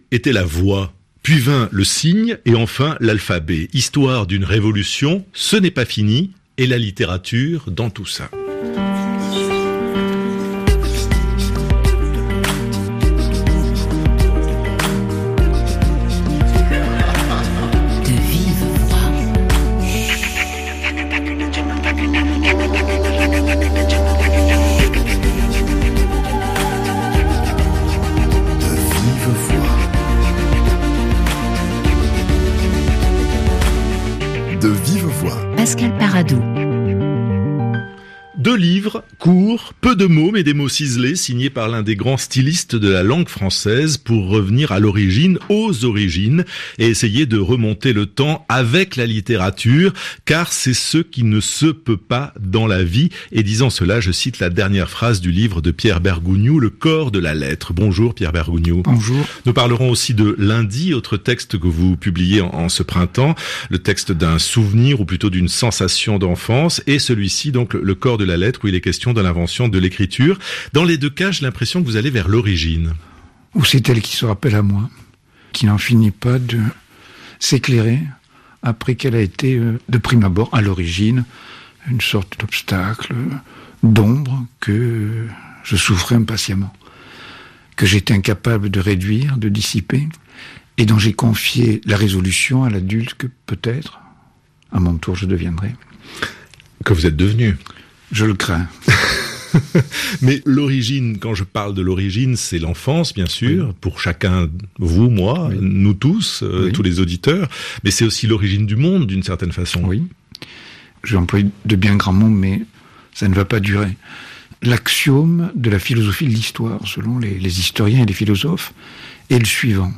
était la voix. Puis vint le signe et enfin l'alphabet. Histoire d'une révolution, ce n'est pas fini, et la littérature dans tout ça. De vive voix. Pascal Paradou. 2 livres, courts, peu de mots mais des mots ciselés, signés par l'un des grands stylistes de la langue française pour revenir à l'origine, aux origines, et essayer de remonter le temps avec la littérature, car c'est ce qui ne se peut pas dans la vie. Et disant cela, je cite la dernière phrase du livre de Pierre Bergogneau, Le corps de la lettre. Bonjour Pierre Bergogneau. Bonjour. Nous parlerons aussi de Lundi, autre texte que vous publiez en ce printemps, le texte d'un souvenir ou plutôt d'une sensation d'enfance, et celui-ci donc Le corps de la lettre, où il est question de l'invention de l'écriture. Dans les 2 cas, j'ai l'impression que vous allez vers l'origine. Ou c'est elle qui se rappelle à moi, qui n'en finit pas de s'éclairer après qu'elle a été, de prime abord, à l'origine, une sorte d'obstacle, d'ombre que je souffrais impatiemment, que j'étais incapable de réduire, de dissiper, et dont j'ai confié la résolution à l'adulte que peut-être, à mon tour, je deviendrai. Que vous êtes devenu. Je le crains. Mais l'origine, quand je parle de l'origine, c'est l'enfance, bien sûr, oui. Pour chacun, vous, moi, oui. Nous tous, oui. Tous les auditeurs, mais c'est aussi l'origine du monde, d'une certaine façon. Oui, j'ai employé de bien grands mots, mais ça ne va pas durer. L'axiome de la philosophie de l'histoire, selon les historiens et les philosophes, est le suivant.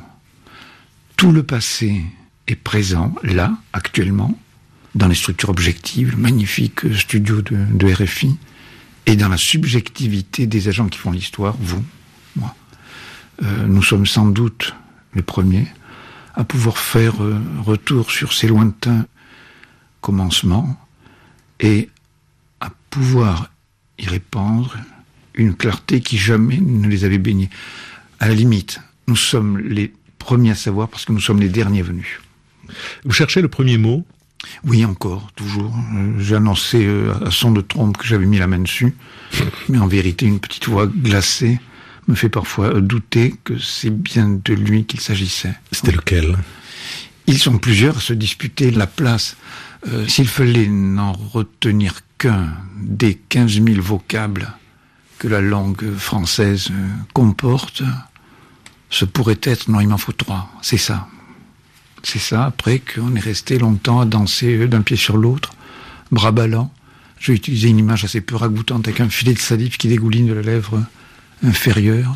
Tout le passé est présent, là, actuellement, dans les structures objectives, le magnifique studio de RFI, et dans la subjectivité des agents qui font l'histoire, vous, moi. Nous sommes sans doute les premiers à pouvoir faire retour sur ces lointains commencements et à pouvoir y répandre une clarté qui jamais ne les avait baignés. À la limite, nous sommes les premiers à savoir parce que nous sommes les derniers venus. Vous cherchez le premier mot ? Oui, encore, toujours. J'ai annoncé à son de trompe que j'avais mis la main dessus, mais en vérité, une petite voix glacée me fait parfois douter que c'est bien de lui qu'il s'agissait. C'était lequel ? Ils sont plusieurs à se disputer la place. S'il fallait n'en retenir qu'un des 15 000 vocables que la langue française comporte, ce pourrait être, non, il m'en faut 3, c'est ça. C'est ça, après qu'on est resté longtemps à danser d'un pied sur l'autre, bras ballants. J'ai utilisé une image assez peu ragoûtante avec un filet de salive qui dégouline de la lèvre inférieure,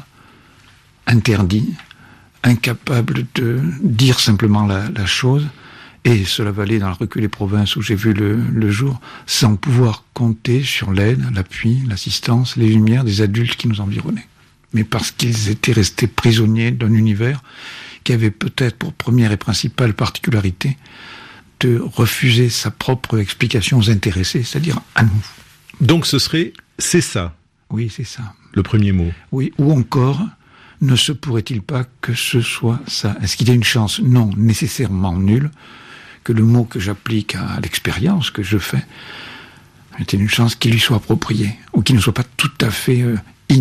interdit, incapable de dire simplement la chose, et cela valait dans le reculé province où j'ai vu le jour, sans pouvoir compter sur l'aide, l'appui, l'assistance, les lumières des adultes qui nous environnaient. Mais parce qu'ils étaient restés prisonniers d'un univers qui avait peut-être pour première et principale particularité de refuser sa propre explication aux intéressés, c'est-à-dire à nous. Donc c'est ça. Oui, c'est ça. Le premier mot. Oui, ou encore, ne se pourrait-il pas que ce soit ça ? Est-ce qu'il y a une chance, non nécessairement nulle, que le mot que j'applique à l'expérience que je fais ait une chance qui lui soit appropriée, ou qui ne soit pas tout à fait inappropriée ?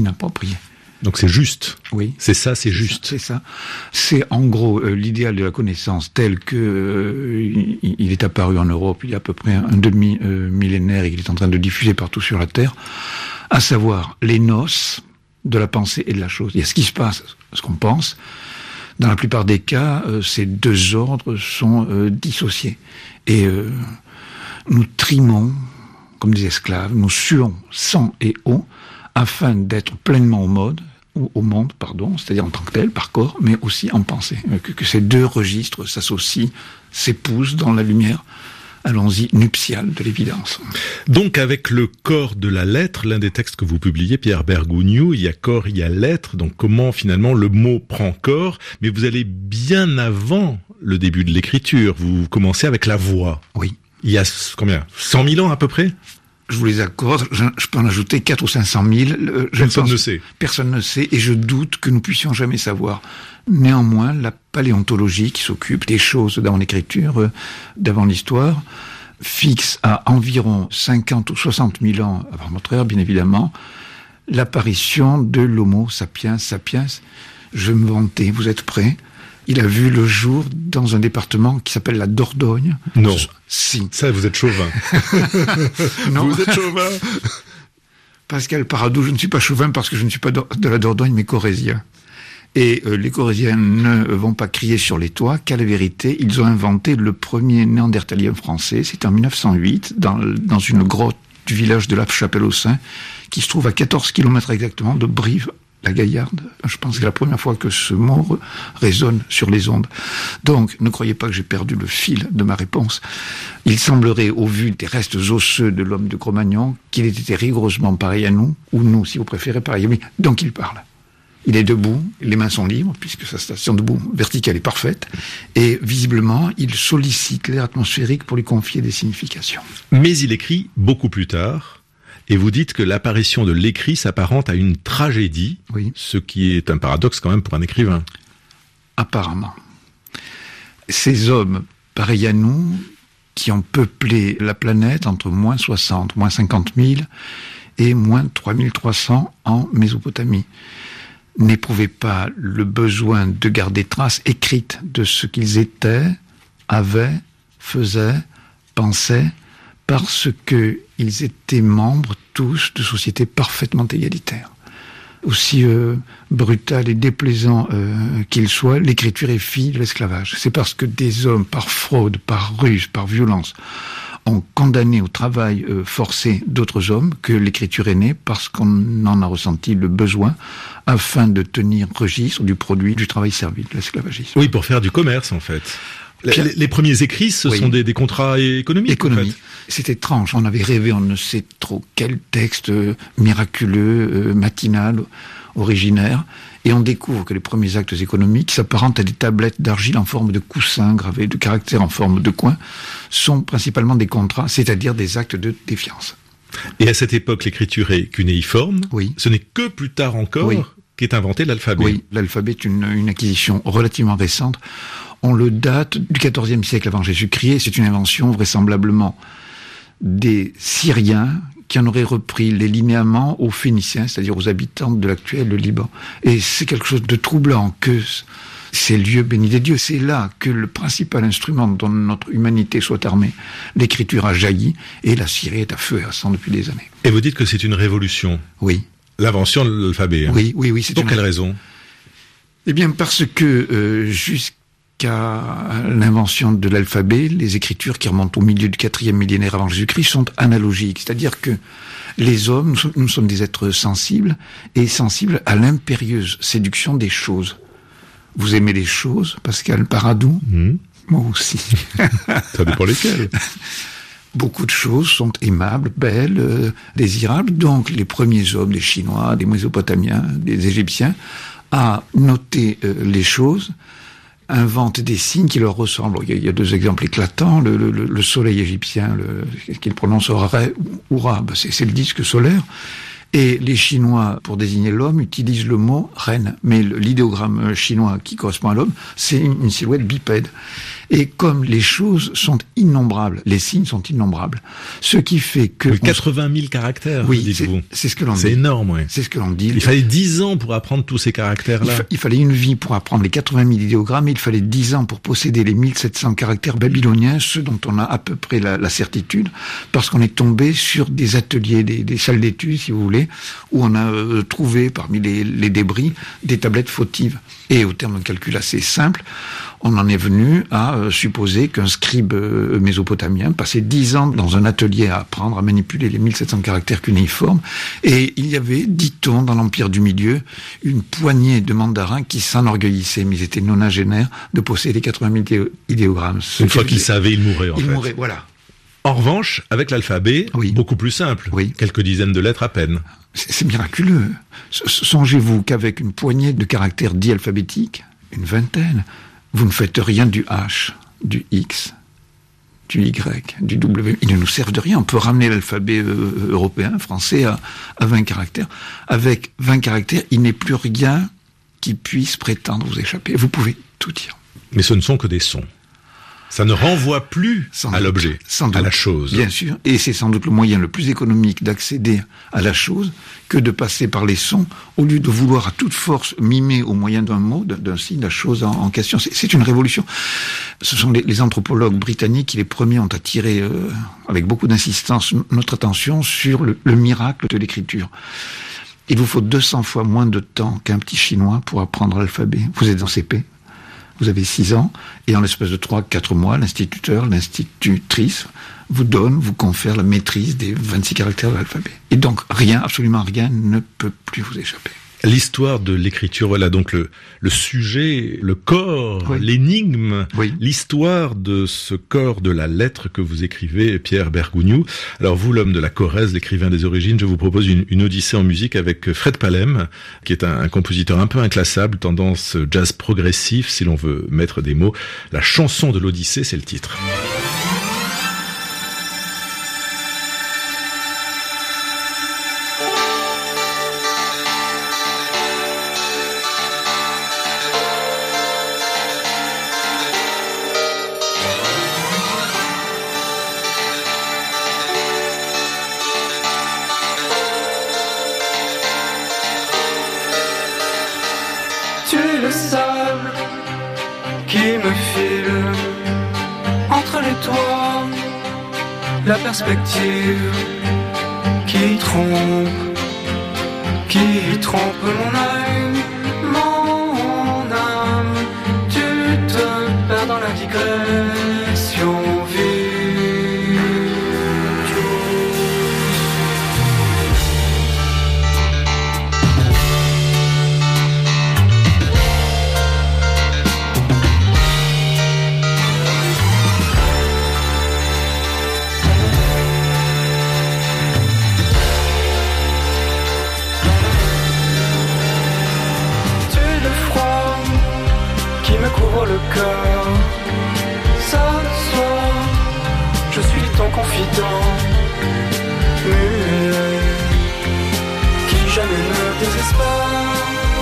Donc c'est juste. Oui. C'est ça, c'est juste. C'est ça. C'est en gros l'idéal de la connaissance tel que il est apparu en Europe il y a à peu près un demi-millénaire et qu'il est en train de diffuser partout sur la Terre, à savoir les noces de la pensée et de la chose. Il y a ce qui se passe, ce qu'on pense. Dans la plupart des cas, ces 2 ordres sont dissociés. Et nous trimons comme des esclaves, nous suons sang et eau afin d'être pleinement au monde, c'est-à-dire en tant que tel, par corps, mais aussi en pensée. Que ces 2 registres s'associent, s'épousent dans la lumière, allons-y, nuptiale de l'évidence. Donc avec le corps de la lettre, l'un des textes que vous publiez, Pierre Bergogneau, il y a corps, il y a lettre, donc comment finalement le mot prend corps, mais vous allez bien avant le début de l'écriture, vous commencez avec la voix. Oui. Il y a combien ? 100 000 ans à peu près ? Je vous les accorde, je peux en ajouter 4 ou 500 000. Personne ne sait. Personne ne sait, et je doute que nous puissions jamais savoir. Néanmoins, la paléontologie qui s'occupe des choses dans l'écriture d'avant l'histoire fixe à environ 50 ou 60 000 ans avant notre ère, bien évidemment, l'apparition de l'Homo sapiens sapiens. Je vais me vanter, vous êtes prêts? Il a vu le jour dans un département qui s'appelle la Dordogne. Non. Si. Ça, vous êtes chauvin. Non. Vous êtes chauvin. Pascal Paradou, je ne suis pas chauvin parce que je ne suis pas de la Dordogne, mais corrézien. Et les Corésiens ne vont pas crier sur les toits qu'à la vérité, ils ont inventé le premier néandertalien français. C'était en 1908, dans une grotte du village de la Chapelle-aux-Saints, qui se trouve à 14 km exactement de Brive-la-Gaillarde. Je pense que c'est la première fois que ce mot résonne sur les ondes. Donc, ne croyez pas que j'ai perdu le fil de ma réponse. Il semblerait, au vu des restes osseux de l'homme de Cro-Magnon, qu'il ait été rigoureusement pareil à nous, ou nous, si vous préférez, pareil à lui. Donc, il parle. Il est debout, les mains sont libres, puisque sa station debout verticale est parfaite, et visiblement, il sollicite l'air atmosphérique pour lui confier des significations. Mais il écrit beaucoup plus tard, et vous dites que l'apparition de l'écrit s'apparente à une tragédie, oui. Ce qui est un paradoxe quand même pour un écrivain. Apparemment. Ces hommes, pareils à nous, qui ont peuplé la planète entre moins 60, moins 50 000 et moins 3300 en Mésopotamie, n'éprouvaient pas le besoin de garder trace écrite de ce qu'ils étaient, avaient, faisaient, pensaient, parce qu'ils étaient membres tous de sociétés parfaitement égalitaires. Aussi brutal et déplaisant qu'il soit, l'écriture est fille de l'esclavage. C'est parce que des hommes, par fraude, par ruse, par violence, ont condamné au travail forcé d'autres hommes que l'écriture est née, parce qu'on en a ressenti le besoin afin de tenir registre du produit du travail servi, de l'esclavagisme. Oui, pour faire du commerce en fait. Les premiers écrits, ce sont des contrats économiques. En fait. C'est étrange, on avait rêvé, on ne sait trop quel texte miraculeux, matinal, originaire, et on découvre que les premiers actes économiques s'apparentent à des tablettes d'argile en forme de coussin gravés de caractères en forme de coin, sont principalement des contrats, c'est-à-dire des actes de défiance. Et à cette époque, l'écriture est cunéiforme. Oui. Ce n'est que plus tard encore qu'est inventé l'alphabet. Oui, l'alphabet est une acquisition relativement récente. On le date du XIVe siècle avant Jésus-Christ, c'est une invention vraisemblablement des Syriens qui en auraient repris les linéaments aux Phéniciens, c'est-à-dire aux habitants de l'actuel Liban. Et c'est quelque chose de troublant que ces lieux bénis des dieux, c'est là que le principal instrument dont notre humanité soit armée, l'écriture a jailli, et la Syrie est à feu et à sang depuis des années. Et vous dites que c'est une révolution. Oui. L'invention de l'alphabet. Oui. Pour quelle raison? Eh bien, parce que jusqu'à l'invention de l'alphabet, les écritures qui remontent au milieu du 4e millénaire avant Jésus-Christ sont analogiques. C'est-à-dire que les hommes, nous sommes des êtres sensibles, et sensibles à l'impérieuse séduction des choses. Vous aimez les choses, Pascal Paradou? Moi aussi. Ça dépend lesquelles. Beaucoup de choses sont aimables, belles, désirables. Donc les premiers hommes, des Chinois, des Mésopotamiens, des Égyptiens, à noter les choses, inventent des signes qui leur ressemblent. Il y a deux exemples éclatants. Le soleil égyptien, qu'ils prononcent Ra ou Ra, c'est le disque solaire. Et les Chinois, pour désigner l'homme, utilisent le mot reine. Mais l'idéogramme chinois qui correspond à l'homme, c'est une silhouette bipède. Et comme les choses sont innombrables, les signes sont innombrables, ce qui fait que... 80 000 caractères, dites-vous. C'est ce que l'on dit. C'est énorme, oui. C'est ce que l'on dit. Il fallait 10 ans pour apprendre tous ces caractères-là. Il fallait une vie pour apprendre les 80 000 idéogrammes, et il fallait 10 ans pour posséder les 1700 caractères babyloniens, ceux dont on a à peu près la certitude, parce qu'on est tombé sur des ateliers, des salles d'études, si vous voulez, où on a trouvé parmi les débris des tablettes fautives. Et au terme d'un calcul assez simple, on en est venu à supposer qu'un scribe mésopotamien passait 10 ans dans un atelier à apprendre à manipuler les 1700 caractères cunéiformes, et il y avait, dit-on, dans l'Empire du Milieu, une poignée de mandarins qui s'enorgueillissaient, mais ils étaient nonagénaires, de posséder 80 000 idéogrammes. Une fois qu'ils savaient, ils mouraient en fait. Ils mouraient, voilà. En revanche, avec l'alphabet, beaucoup plus simple. Quelques dizaines de lettres à peine. C'est miraculeux. Songez-vous qu'avec une poignée de caractères dits alphabétiques, une vingtaine, vous ne faites rien du H, du X, du Y, du W. Ils ne nous servent de rien. On peut ramener l'alphabet européen, français, à 20 caractères. Avec 20 caractères, il n'est plus rien qui puisse prétendre vous échapper. Vous pouvez tout dire. Mais ce ne sont que des sons. Ça ne renvoie plus à l'objet, à la chose. Bien sûr, et c'est sans doute le moyen le plus économique d'accéder à la chose que de passer par les sons, au lieu de vouloir à toute force mimer au moyen d'un mot, d'un signe, la chose en question. C'est une révolution. Ce sont les anthropologues britanniques qui les premiers ont attiré, avec beaucoup d'insistance, notre attention sur le miracle de l'écriture. Il vous faut 200 fois moins de temps qu'un petit Chinois pour apprendre l'alphabet. Vous êtes en CP. Vous avez 6 ans, et en l'espace de 3-4 mois, l'institutrice vous confère la maîtrise des 26 caractères de l'alphabet. Et donc, rien, absolument rien, ne peut plus vous échapper. L'histoire de l'écriture, voilà donc le sujet, le corps, oui. L'énigme, oui. L'histoire de ce corps de la lettre que vous écrivez, Pierre Bergogneau. Alors vous, l'homme de la Corrèze, l'écrivain des origines, je vous propose une odyssée en musique avec Fred Palem, qui est un compositeur un peu inclassable, tendance jazz progressif, si l'on veut mettre des mots. La chanson de l'Odyssée, c'est le titre. Le sable qui me file entre les toits, la perspective qui trompe mon œil, mon âme. Tu te perds dans la digression vive. Couvre le corps, ce soir, je suis ton confident, muet, qui jamais ne désespère.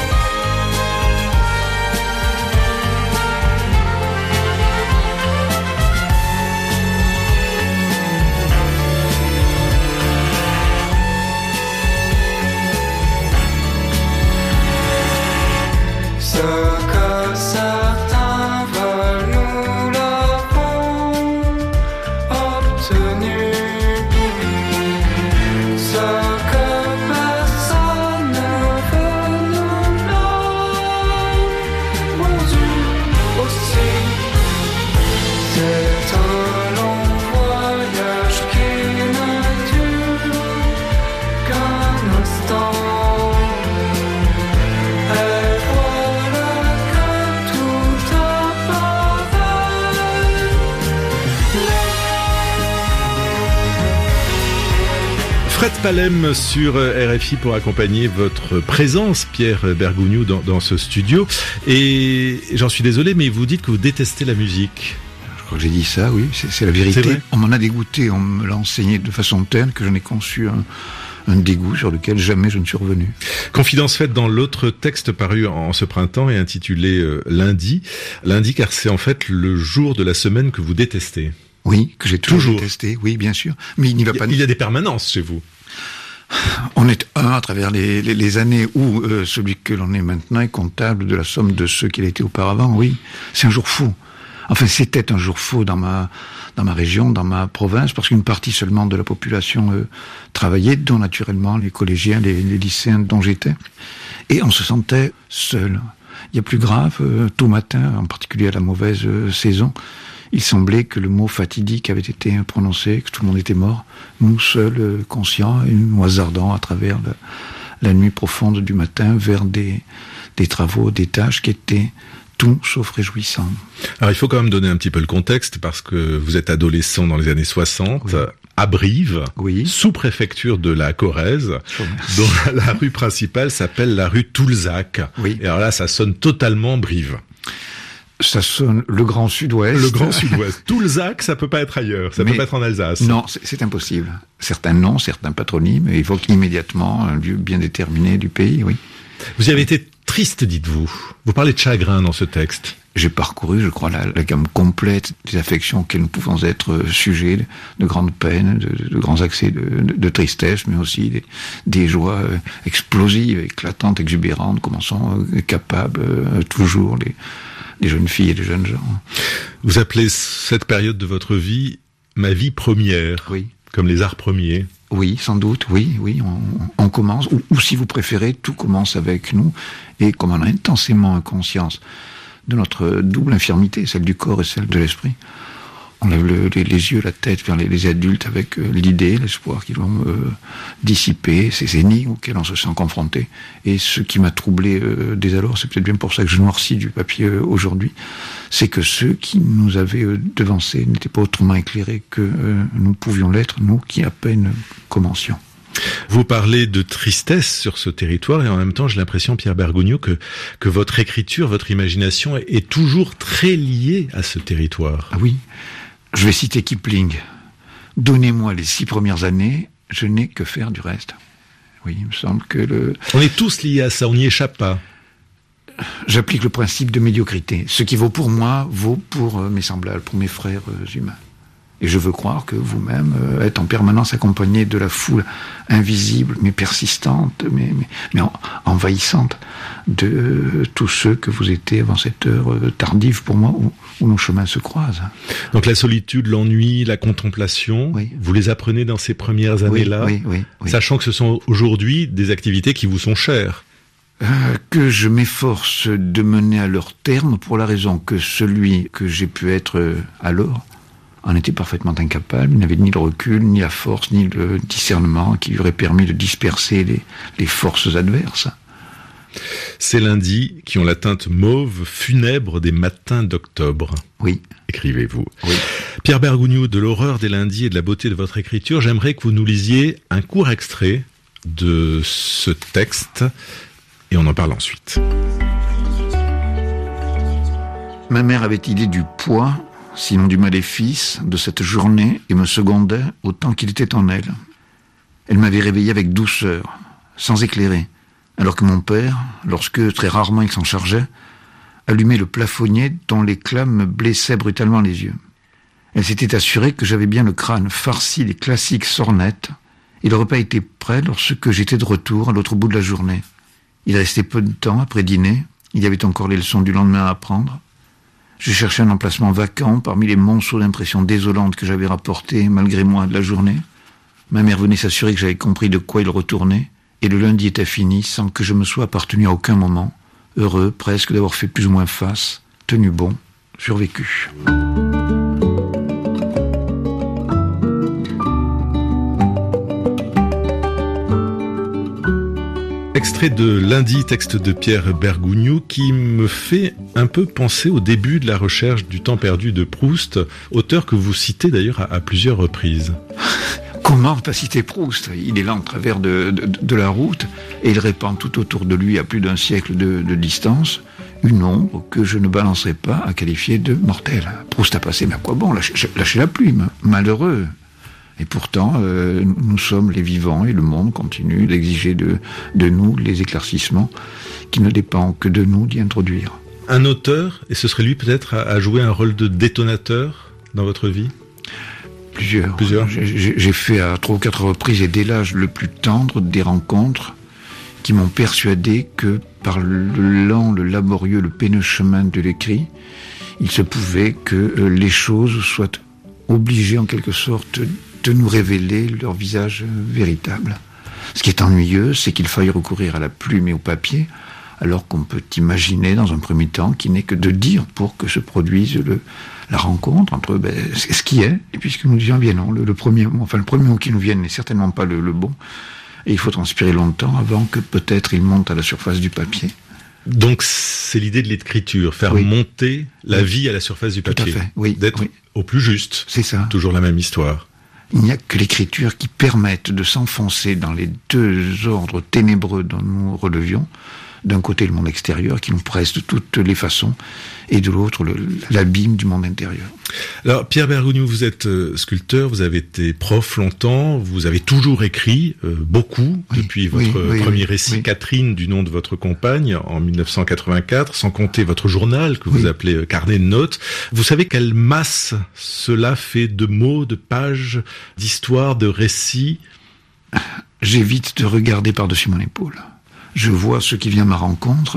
Fred Palem sur RFI pour accompagner votre présence, Pierre Bergogneau, dans ce studio. Et j'en suis désolé, mais vous dites que vous détestez la musique. Je crois que j'ai dit ça, oui, c'est la vérité. On m'en a dégoûté, on me l'a enseigné de façon telle que j'en ai conçu un dégoût sur lequel jamais je ne suis revenu. Confidence faite dans l'autre texte paru en ce printemps et intitulé Lundi. Lundi, car c'est en fait le jour de la semaine que vous détestez. Oui, que j'ai toujours détesté, oui, bien sûr. Mais il n'y va pas. Il y a des permanences chez vous. On est à travers les années où celui que l'on est maintenant est comptable de la somme de ceux qu'il a été auparavant, oui. C'est un jour fou. Enfin, c'était un jour fou dans ma région, dans ma province, parce qu'une partie seulement de la population travaillait, dont naturellement les collégiens, les lycéens dont j'étais. Et on se sentait seul. Il y a plus grave, tôt matin, en particulier à la mauvaise saison, il semblait que le mot fatidique avait été prononcé, que tout le monde était mort. Nous seuls, conscients, et nous hasardant à travers la nuit profonde du matin vers des travaux, des tâches qui étaient tout sauf réjouissants. Alors il faut quand même donner un petit peu le contexte, parce que vous êtes adolescent dans les années 60, oui. À Brive, oui. Sous-préfecture de la Corrèze, dont la rue principale s'appelle la rue Toulzac. Oui. Et alors là, ça sonne totalement Brive. Ça sonne le Grand Sud-Ouest. Le Grand Sud-Ouest. Toulzac, ça peut pas être ailleurs. Ça peut pas être en Alsace. Non, c'est impossible. Certains noms, certains patronymes évoquent immédiatement un lieu bien déterminé du pays, oui. Vous y avez été triste, dites-vous. Vous parlez de chagrin dans ce texte. J'ai parcouru, je crois, la gamme complète des affections auxquelles nous pouvons être sujets, de grandes peines, de grands accès de tristesse, mais aussi des joies explosives, éclatantes, exubérantes, comme en sont capables toujours les jeunes filles et les jeunes gens. Vous appelez cette période de votre vie « ma vie première », oui. Comme les arts premiers. Oui, sans doute, oui, on commence, ou si vous préférez, tout commence avec nous, et comme on a intensément conscience de notre double infirmité, celle du corps et celle de l'esprit, on lève les yeux, la tête vers les adultes avec l'idée, l'espoir qu'ils vont dissiper ces énigmes auxquelles on se sent confronté. Et ce qui m'a troublé dès alors, c'est peut-être bien pour ça que je noircis du papier aujourd'hui, c'est que ceux qui nous avaient devancés n'étaient pas autrement éclairés que nous pouvions l'être, nous qui à peine commencions. Vous parlez de tristesse sur ce territoire et en même temps, j'ai l'impression, Pierre Bergogneau, que votre écriture, votre imagination est toujours très liée à ce territoire. Ah oui. Je vais citer Kipling. Donnez-moi les 6 premières années, je n'ai que faire du reste. Oui, il me semble que On est tous liés à ça, on n'y échappe pas. J'applique le principe de médiocrité. Ce qui vaut pour moi, vaut pour mes semblables, pour mes frères humains. Et je veux croire que vous-même êtes en permanence accompagné de la foule invisible, mais persistante, mais envahissante, de tous ceux que vous étiez avant cette heure tardive pour moi, où nos chemins se croisent. Donc la solitude, l'ennui, la contemplation, oui. Vous les apprenez dans ces premières années-là, oui. Sachant que ce sont aujourd'hui des activités qui vous sont chères. Que je m'efforce de mener à leur terme pour la raison que celui que j'ai pu être alors en était parfaitement incapable. Il n'avait ni le recul, ni la force, ni le discernement qui lui aurait permis de disperser les forces adverses. Ces lundis qui ont la teinte mauve funèbre des matins d'octobre. Oui. Écrivez-vous. Oui. Pierre Bergogneau, de l'horreur des lundis et de la beauté de votre écriture, j'aimerais que vous nous lisiez un court extrait de ce texte et on en parle ensuite. Ma mère avait idée du poids, sinon du maléfice, de cette journée et me secondait autant qu'il était en elle. Elle m'avait réveillé avec douceur, sans éclairer, alors que mon père, lorsque très rarement il s'en chargeait, allumait le plafonnier dont l'éclat me blessait brutalement les yeux. Elle s'était assurée que j'avais bien le crâne farci des classiques sornettes, et le repas était prêt lorsque j'étais de retour à l'autre bout de la journée. Il restait peu de temps après dîner, il y avait encore les leçons du lendemain à apprendre. Je cherchais un emplacement vacant parmi les monceaux d'impressions désolantes que j'avais rapportées, malgré moi, de la journée. Ma mère venait s'assurer que j'avais compris de quoi il retournait, et le lundi était fini sans que je me sois appartenu à aucun moment, heureux presque d'avoir fait plus ou moins face, tenu bon, survécu. Extrait de Lundi, texte de Pierre Bergogneau, qui me fait un peu penser au début de la recherche du temps perdu de Proust, auteur que vous citez d'ailleurs à plusieurs reprises. Comment pas citer Proust ? Il est là en travers de la route et il répand tout autour de lui à plus d'1 siècle de distance une ombre que je ne balancerai pas à qualifier de mortelle. Proust a passé, mais à quoi bon, lâcher la plume, malheureux. Et pourtant, nous sommes les vivants et le monde continue d'exiger de nous les éclaircissements qui ne dépendent que de nous d'y introduire. Un auteur, et ce serait lui peut-être, a joué un rôle de détonateur dans votre vie ? Plusieurs. J'ai fait à 3 ou 4 reprises et dès l'âge le plus tendre des rencontres qui m'ont persuadé que par le lent, le laborieux, le peineux chemin de l'écrit, il se pouvait que les choses soient obligées en quelque sorte de nous révéler leur visage véritable. Ce qui est ennuyeux, c'est qu'il faille recourir à la plume et au papier, alors qu'on peut imaginer dans un premier temps qu'il n'est que de dire pour que se produise la rencontre entre ce qui est, et puis ce que nous disons bien non, le premier mot qui nous vient n'est certainement pas le bon, et il faut transpirer longtemps avant que peut-être il monte à la surface du papier. Donc c'est l'idée de l'écriture, faire monter la vie à la surface du papier. Tout à fait, oui. D'être au plus juste. C'est ça. Toujours la même histoire. Il n'y a que l'écriture qui permette de s'enfoncer dans les 2 ordres ténébreux dont nous relevions, d'un côté le monde extérieur qui nous presse de toutes les façons, et de l'autre l'abîme du monde intérieur. Alors Pierre Bergogneau, vous êtes sculpteur, vous avez été prof longtemps, vous avez toujours écrit beaucoup depuis votre premier récit, Catherine, du nom de votre compagne, en 1984, sans compter votre journal que vous appelez carnet de notes. Vous savez quelle masse cela fait de mots, de pages, d'histoires, de récits? J'évite de regarder par-dessus mon épaule. Je vois ce qui vient à ma rencontre,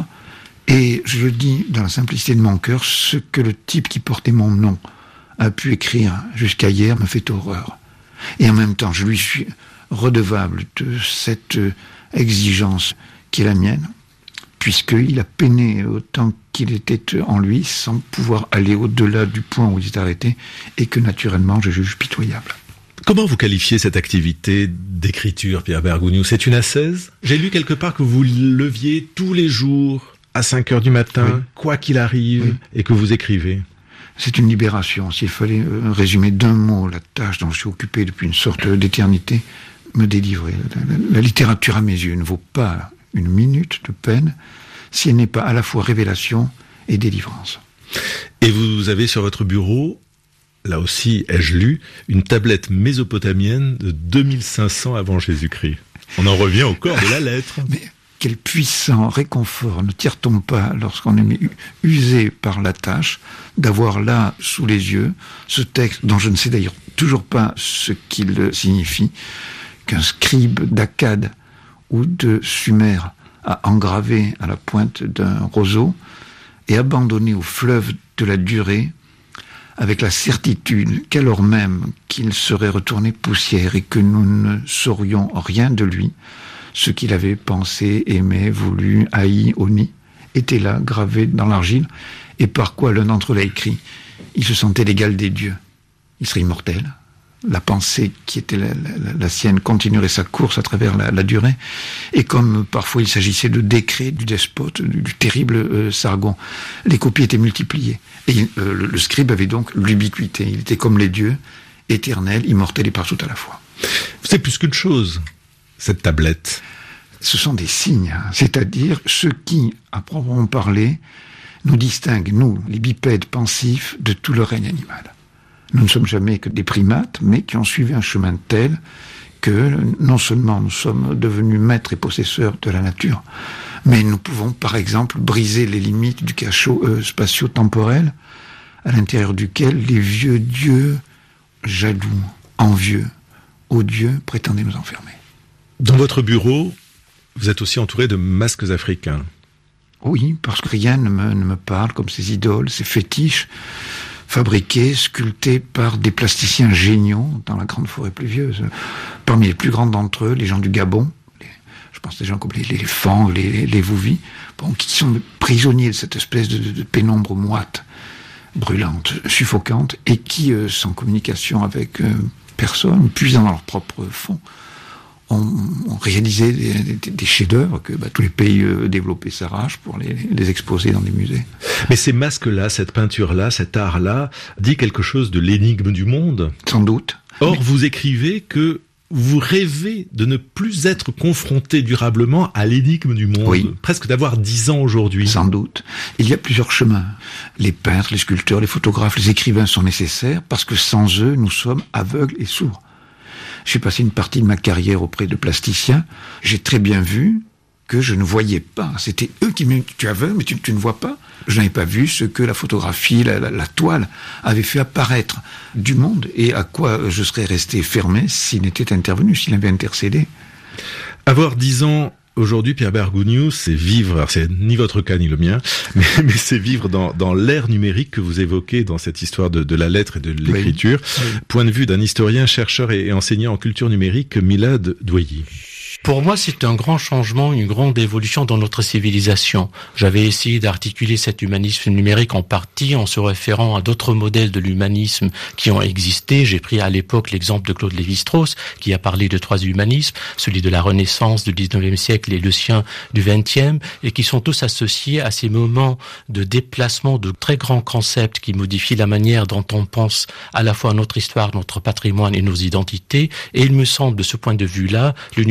et je dis dans la simplicité de mon cœur, ce que le type qui portait mon nom a pu écrire jusqu'à hier me fait horreur. Et en même temps, je lui suis redevable de cette exigence qui est la mienne, puisqu'il a peiné autant qu'il était en lui, sans pouvoir aller au-delà du point où il s'est arrêté, et que naturellement je juge pitoyable. Comment vous qualifiez cette activité d'écriture, Pierre Bergogneau? C'est une ascèse? J'ai lu quelque part que vous leviez tous les jours à 5h du matin, quoi qu'il arrive, et que vous écrivez. C'est une libération. S'il fallait résumer d'un mot la tâche dont je suis occupé depuis une sorte d'éternité, me délivrer. La littérature, à mes yeux, ne vaut pas une minute de peine si elle n'est pas à la fois révélation et délivrance. Et vous avez sur votre bureau, là aussi, ai-je lu, une tablette mésopotamienne de 2500 avant Jésus-Christ. On en revient au corps de la lettre. Mais quel puissant réconfort ne tire-t-on pas lorsqu'on est usé par la tâche d'avoir là, sous les yeux, ce texte dont je ne sais d'ailleurs toujours pas ce qu'il signifie, qu'un scribe d'Akkad ou de Sumer a engravé à la pointe d'un roseau et abandonné au fleuve de la durée, avec la certitude qu'alors même qu'il serait retourné poussière et que nous ne saurions rien de lui, ce qu'il avait pensé, aimé, voulu, haï, honni, était là, gravé dans l'argile, et par quoi l'un d'entre eux l'a écrit. Il se sentait l'égal des dieux. Il serait immortel. La pensée qui était la sienne continuerait sa course à travers la durée. Et comme parfois il s'agissait de décrets du despote, du terrible Sargon, les copies étaient multipliées. Et le scribe avait donc l'ubiquité. Il était comme les dieux, éternel, immortel et partout à la fois. C'est plus qu'une chose, cette tablette. Ce sont des signes, c'est-à-dire ce qui, à proprement parler, nous distingue, nous, les bipèdes pensifs, de tout le règne animal. Nous ne sommes jamais que des primates, mais qui ont suivi un chemin tel que non seulement nous sommes devenus maîtres et possesseurs de la nature, mais nous pouvons par exemple briser les limites du cachot spatio-temporel à l'intérieur duquel les vieux dieux jaloux, envieux, odieux prétendaient nous enfermer. Dans votre bureau, vous êtes aussi entouré de masques africains. Oui, parce que rien ne me parle comme ces idoles, ces fétiches, fabriqués, sculptés par des plasticiens géniaux dans la grande forêt pluvieuse. Parmi les plus grands d'entre eux, les gens du Gabon, je pense des gens comme les Fang, les Wouvi, qui sont prisonniers de cette espèce de pénombre moite, brûlante, suffocante, et qui, sans communication avec personne, puisant dans leur propre fond, ont réalisé des chefs-d'œuvre que tous les pays développés s'arrachent pour les exposer dans des musées. Mais ces masques-là, cette peinture-là, cet art-là, dit quelque chose de l'énigme du monde. Sans doute. Or, vous écrivez que vous rêvez de ne plus être confronté durablement à l'énigme du monde. Oui. Presque d'avoir 10 ans aujourd'hui. Sans doute. Il y a plusieurs chemins. Les peintres, les sculpteurs, les photographes, les écrivains sont nécessaires parce que sans eux, nous sommes aveugles et sourds. J'ai passé une partie de ma carrière auprès de plasticiens. J'ai très bien vu que je ne voyais pas. C'était eux qui me disaient « Tu es aveugle, mais tu ne vois pas ». Je n'avais pas vu ce que la photographie, la toile avait fait apparaître du monde et à quoi je serais resté fermé s'il n'était intervenu, s'il avait intercédé. Avoir 10 ans aujourd'hui, Pierre Bergogneau, c'est vivre, alors c'est ni votre cas ni le mien, mais c'est vivre dans l'ère numérique que vous évoquez dans cette histoire de la lettre et de l'écriture. Oui. Point de vue d'un historien, chercheur et enseignant en culture numérique, Milad Douayi. Pour moi, c'est un grand changement, une grande évolution dans notre civilisation. J'avais essayé d'articuler cet humanisme numérique en partie en se référant à d'autres modèles de l'humanisme qui ont existé. J'ai pris à l'époque l'exemple de Claude Lévi-Strauss, qui a parlé de trois humanismes, celui de la Renaissance du 19e siècle et le sien du 20e, et qui sont tous associés à ces moments de déplacement de très grands concepts qui modifient la manière dont on pense à la fois notre histoire, notre patrimoine et nos identités. Et il me semble, de ce point de vue-là, le numérique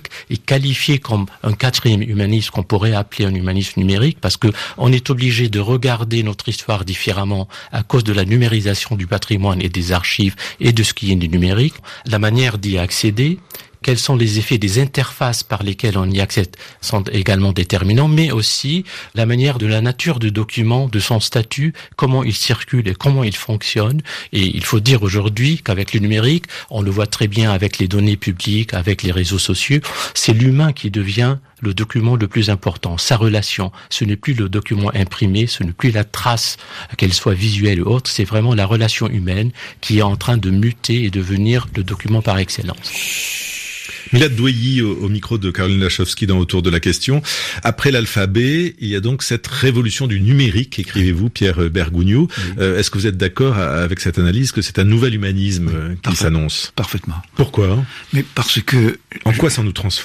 numérique est qualifié comme un quatrième humanisme qu'on pourrait appeler un humanisme numérique, parce que on est obligé de regarder notre histoire différemment à cause de la numérisation du patrimoine et des archives et de ce qui est du numérique. La manière d'y accéder, quels sont les effets des interfaces par lesquelles on y accède sont également déterminants, mais aussi la manière de la nature du document, de son statut, comment il circule et comment il fonctionne. Et il faut dire aujourd'hui qu'avec le numérique, on le voit très bien avec les données publiques, avec les réseaux sociaux, c'est l'humain qui devient le document le plus important, sa relation. Ce n'est plus le document imprimé, ce n'est plus la trace, qu'elle soit visuelle ou autre, c'est vraiment la relation humaine qui est en train de muter et devenir le document par excellence. Milad Douayi au micro de Caroline Lachowski dans Autour de la question. Après l'alphabet, il y a donc cette révolution du numérique, écrivez-vous, Pierre Bergougnoux. Oui. Est-ce que vous êtes d'accord avec cette analyse que c'est un nouvel humanisme qui s'annonce ? Parfaitement. Pourquoi ? Mais parce que... En quoi ça nous transforme ?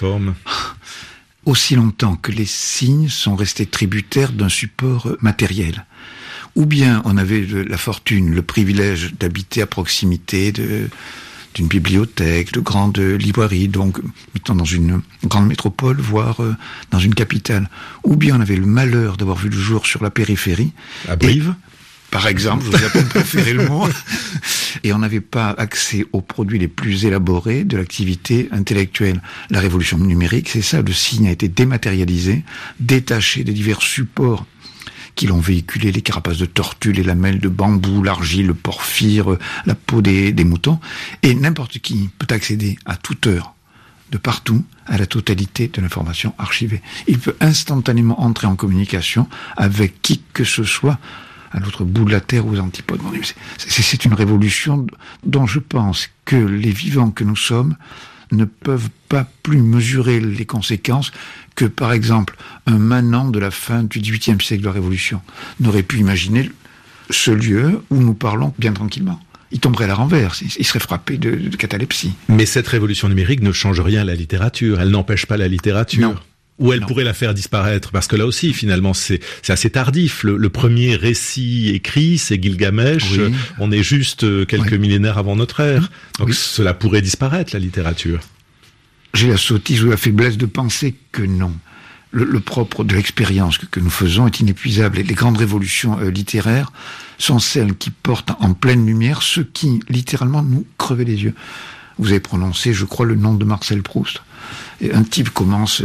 Aussi longtemps que les signes sont restés tributaires d'un support matériel. Ou bien on avait la fortune, le privilège d'habiter à proximité d'une bibliothèque, de grandes librairies, donc mettons dans une grande métropole, voire dans une capitale. Ou bien on avait le malheur d'avoir vu le jour sur la périphérie. À Brive ? Par exemple, je vous ai pas préféré le mot. Et on n'avait pas accès aux produits les plus élaborés de l'activité intellectuelle. La révolution numérique, c'est ça, le signe a été dématérialisé, détaché des divers supports qui l'ont véhiculé, les carapaces de tortue, les lamelles de bambou, l'argile, le porphyre, la peau des moutons. Et n'importe qui peut accéder à toute heure, de partout, à la totalité de l'information archivée. Il peut instantanément entrer en communication avec qui que ce soit, à l'autre bout de la Terre ou aux antipodes. C'est une révolution dont je pense que les vivants que nous sommes ne peuvent pas plus mesurer les conséquences que, par exemple, un manant de la fin du XVIIIe siècle de la Révolution n'aurait pu imaginer ce lieu où nous parlons bien tranquillement. Il tomberait à la renverse, il serait frappé de catalepsie. Mais cette révolution numérique ne change rien à la littérature, elle n'empêche pas la littérature. Non. Ou elle pourrait la faire disparaître, parce que là aussi, finalement, c'est assez tardif. Le premier récit écrit, c'est Gilgamesh. Oui. On est juste quelques millénaires avant notre ère. Donc cela pourrait disparaître, la littérature. J'ai la sottise ou la faiblesse de penser que non. Le propre de l'expérience que nous faisons est inépuisable. Et les grandes révolutions littéraires sont celles qui portent en pleine lumière ce qui, littéralement, nous crevait les yeux. Vous avez prononcé, je crois, le nom de Marcel Proust. Et un type commence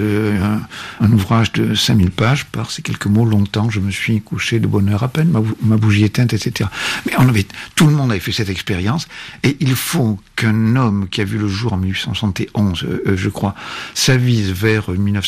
un ouvrage de 5000 pages par ces quelques mots. Longtemps, je me suis couché de bonne heure à peine, ma bougie éteinte, etc. Mais tout le monde avait fait cette expérience. Et il faut qu'un homme qui a vu le jour en 1871, je crois, s'avise vers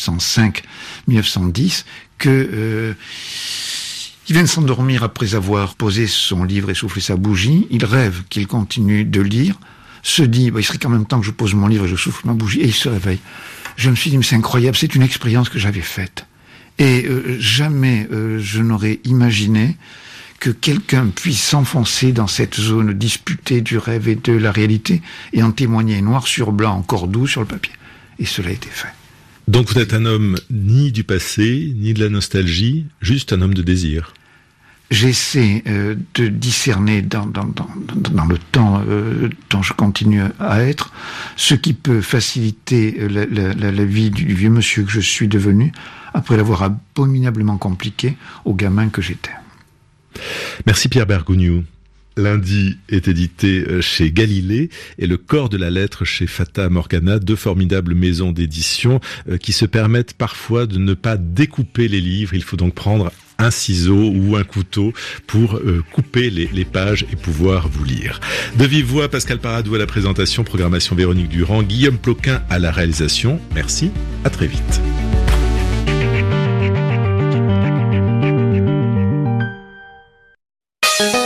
1905-1910, il vient de s'endormir après avoir posé son livre et soufflé sa bougie. Il rêve qu'il continue de lire. Se dit, il serait quand même temps que je pose mon livre et je souffle ma bougie, et il se réveille. Je me suis dit, mais c'est incroyable, c'est une expérience que j'avais faite. Et jamais je n'aurais imaginé que quelqu'un puisse s'enfoncer dans cette zone disputée du rêve et de la réalité, et en témoigner noir sur blanc, encore doux sur le papier. Et cela a été fait. Donc vous êtes un homme ni du passé, ni de la nostalgie, juste un homme de désir. J'essaie de discerner dans le temps dont je continue à être ce qui peut faciliter la vie du vieux monsieur que je suis devenu après l'avoir abominablement compliqué au gamin que j'étais. Merci Pierre Bergougnoux. Lundi est édité chez Galilée et Le Corps de la lettre chez Fata Morgana, deux formidables maisons d'édition qui se permettent parfois de ne pas découper les livres. Il faut donc prendre un ciseau ou un couteau pour couper les pages et pouvoir vous lire. De vive voix, Pascal Paradou à la présentation, programmation Véronique Durand, Guillaume Ploquin à la réalisation. Merci, à très vite.